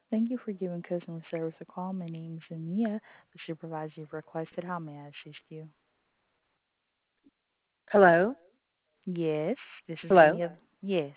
Thank you for giving customer service a call. My name is Mia, the supervisor you've requested. How may I assist you? Hello? Yes, this is Hello? Mia. Yes.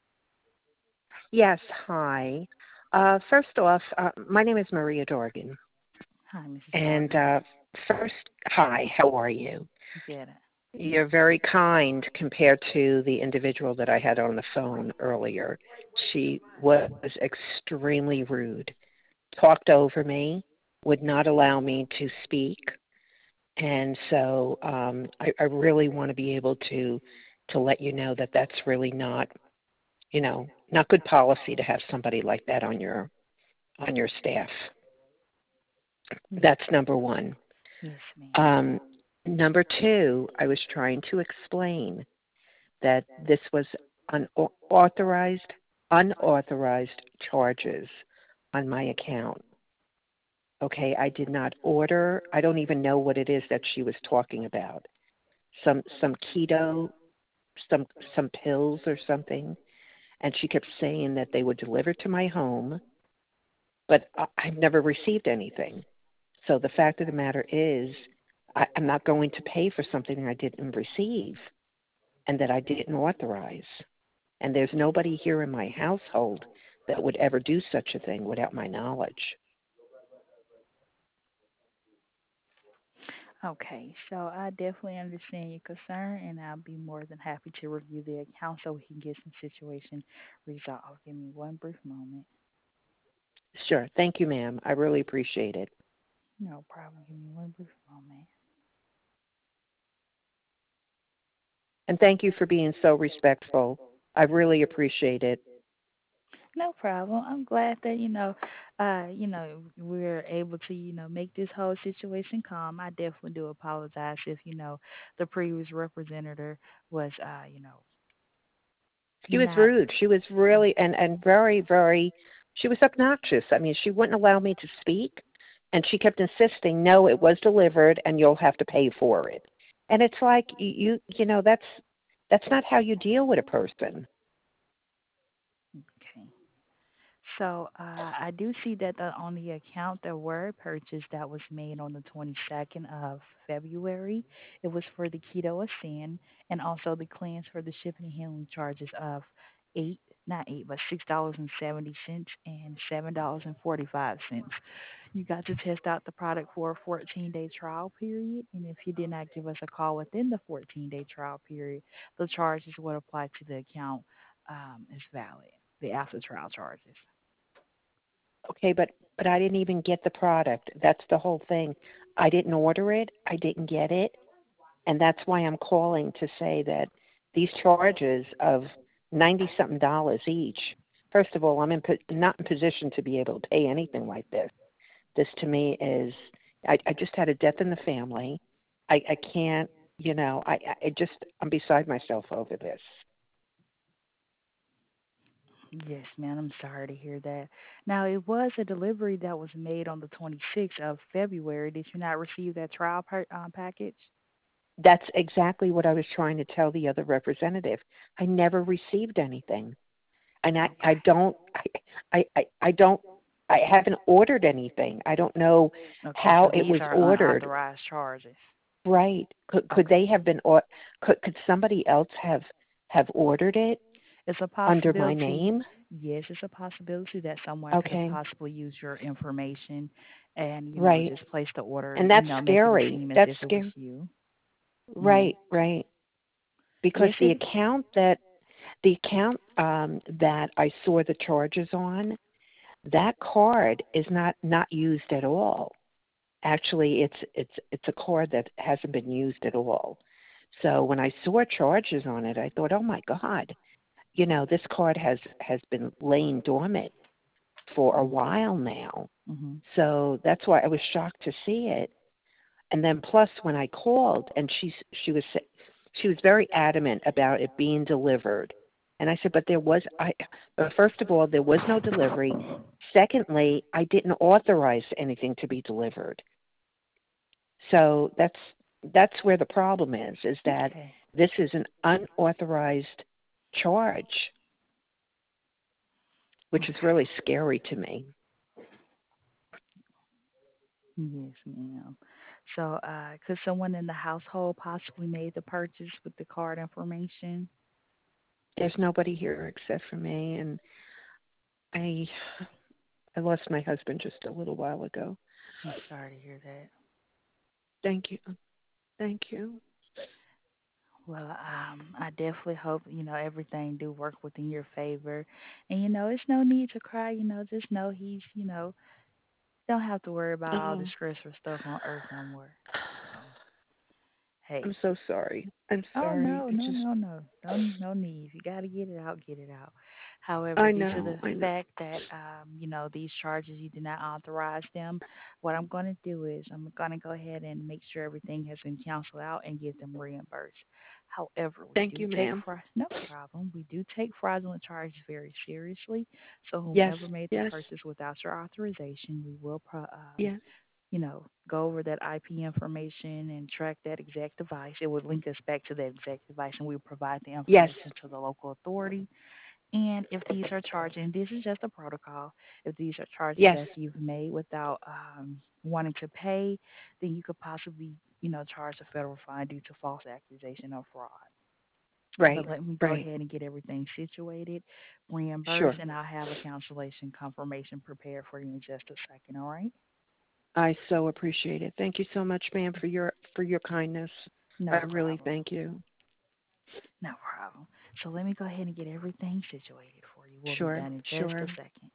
Yes, hi. First off, my name is Maria Dorgan. Hi, Mrs. And Dorgan. first, hi, how are you? Good. You're very kind compared to the individual that I had on the phone earlier. She was extremely rude, talked over me, would not allow me to speak. And so I really want to be able to let you know that that's really not, not good policy to have somebody like that on your staff. Yes. That's number one. Yes, ma'am. Um, Number two, I was trying to explain that this was unauthorized, unauthorized charges on my account. Okay, I did not order. I don't even know what it is that she was talking about. Some keto, some some pills or something, and she kept saying that they would deliver to my home, but I've never received anything. So the fact of the matter is, I'm not going to pay for something I didn't receive and that I didn't authorize. And there's nobody here in my household that would ever do such a thing without my knowledge. Okay, so I definitely understand your concern, and I'll be more than happy to review the account so we can get some situation resolved. Give me one brief moment. Sure. Thank you, ma'am. I really appreciate it. No problem. Give me one brief moment. And thank you for being so respectful. I really appreciate it. No problem. I'm glad that we're able to make this whole situation calm. I definitely do apologize if the previous representative was She was not. rude. She was really and very, very she was obnoxious. I mean, she wouldn't allow me to speak and she kept insisting, "No, it was delivered and you'll have to pay for it." And it's like that's not how you deal with a person. Okay. So I do see that on the account there were a purchase that was made on the 22nd of February. It was for the Keto Ascend and also the cleanse for the shipping and handling charges of eight, not eight, but $6.70 and $7.45. You got to test out the product for a 14-day trial period, and if you did not give us a call within the 14-day trial period, the charges would apply to the account as valid, the after trial charges. Okay, but I didn't even get the product. That's the whole thing. I didn't order it. I didn't get it, and that's why I'm calling to say that these charges of 90 something dollars each. First of all, not in position to be able to pay anything like this. This to me is, I just had a death in the family. I can't, I'm beside myself over this. Yes, man, I'm sorry to hear that. Now, it was a delivery that was made on the 26th of February. Did you not receive that package? That's exactly what I was trying to tell the other representative. I never received anything. And I Okay. don't, I don't, I haven't ordered anything. I don't know Okay, how so it these was are ordered. unauthorized charges. Right. Could Okay. they have been, could somebody else have ordered it It's a under my possibility. name? Yes, it's a possibility that someone could have Okay. possibly used your information and, Right. just placed the order, And that's making it scary. seem as That's if it was scary. you. Hmm. Right, right. Because Yes, it. the account that I saw the charges on, that card is not used at all. Actually, it's a card that hasn't been used at all. So when I saw charges on it, I thought, "Oh my God, this card has been laying dormant for a while now." Mm-hmm. So that's why I was shocked to see it. And then plus when I called and she was very adamant about it being delivered. And I said, "But but first of all, there was no delivery. Secondly, I didn't authorize anything to be delivered." So that's where the problem is that Okay. this is an unauthorized charge, which is Okay. really scary to me. Yes, ma'am. So, could someone in the household possibly made the purchase with the card information? There's nobody here except for me, and I I lost my husband just a little while ago. I'm sorry to hear that. Thank you. Thank you. Well, I definitely hope everything do work within your favor, and it's no need to cry. Just know he's don't have to worry about all the Oh, stressful stuff on Earth no more. So, hey, I'm so sorry. I'm oh sorry. no, I no, just no, no, no need. If you got to get it out, get it out. However, I due to know. the I know. fact that these charges you did not authorize them, what I'm going to do is I'm going to go ahead and make sure everything has been canceled out and get them reimbursed. However, we Thank do you, take ma'am. no problem. We do take fraudulent charges very seriously. So Yes. whomever made the Yes. purchase without your authorization, we will Yes. go over that IP information and track that exact device. It would link us back to that exact device, and we would provide the Yes. information to the local authority. And if these are charging, this is just a protocol. If these are charges Yes. that you've made without wanting to pay, then you could possibly, charge a federal fine due to false accusation or fraud. But Right. let me go Right. ahead and get everything situated, reimbursed, Sure. and I'll have a cancellation confirmation prepared for you in just a second. All right? I so appreciate it. Thank you so much, ma'am, for your kindness. I No really problem. thank you. No problem. So let me go ahead and get everything situated for you. We'll be Sure. done in just a Sure. second.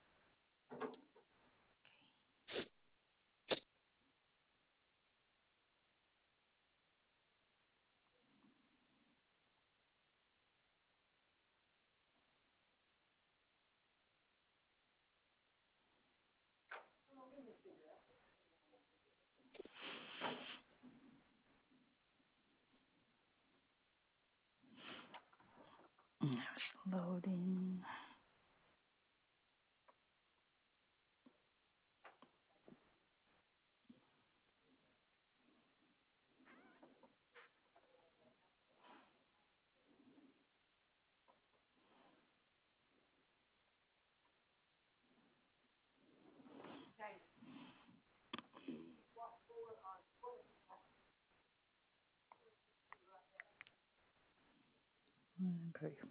It's loading. Okay.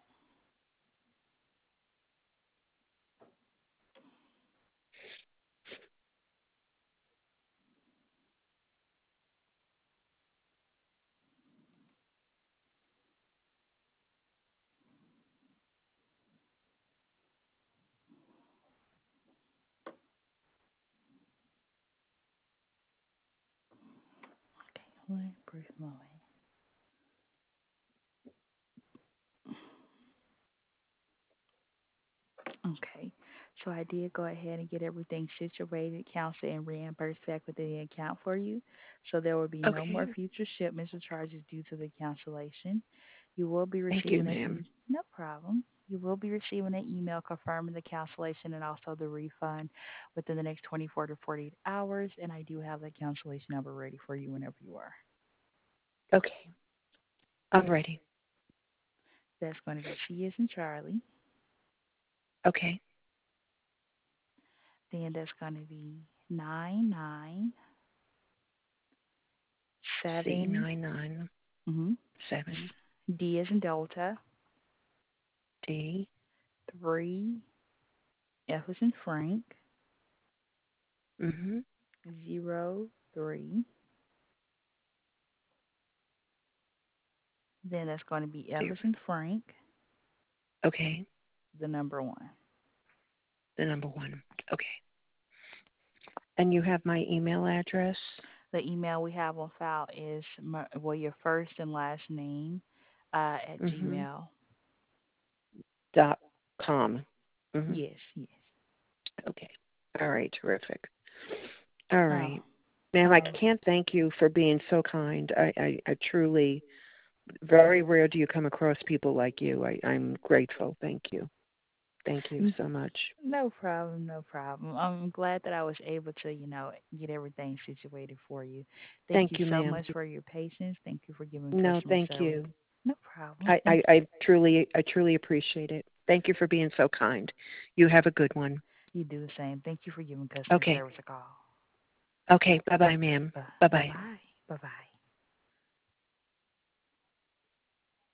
Okay. One brief moment. Okay. So I did go ahead and get everything situated, counted, and reimbursed back within the account for you. So there will be no more Okay. future shipments or charges due to the cancellation. You will be Thank you, receiving ma'am. no problem. You will be receiving an email confirming the cancellation and also the refund within the next 24 to 48 hours. And I do have that cancellation number ready for you whenever you are. Okay. I'm ready. That's going to be C as in Charlie. Okay. Then that's going to be 997. C997 Mm-hmm. D as in Delta. D. 3. F as in Frank. Mhm. 03. Then that's going to be F Zero. as in Frank. Okay. The number 1. The number 1. Okay. And you have my email address? The email we have on file is your first and last name at Mhm. Gmail. Dot com. Mhm. Yes, yes. Okay. All right. Terrific. All Oh, right. Ma'am, I oh, can't thank you for being so kind. I truly, very rare do you come across people like you. I'm grateful. Thank you. Thank you n- so much. no problem, no problem. I'm glad that I was able to, get everything situated for you. Thank you Thank you, so ma'am. much for your patience. Thank you for giving No, customer thank service. you. No problem. I, Thank I, I truly appreciate it. Thank you for being so kind. You have a good one. you. You do the same. Thank you for giving customer Okay. service a call. Okay, bye-bye, ma'am. Bye-bye. Bye-bye. Bye-bye.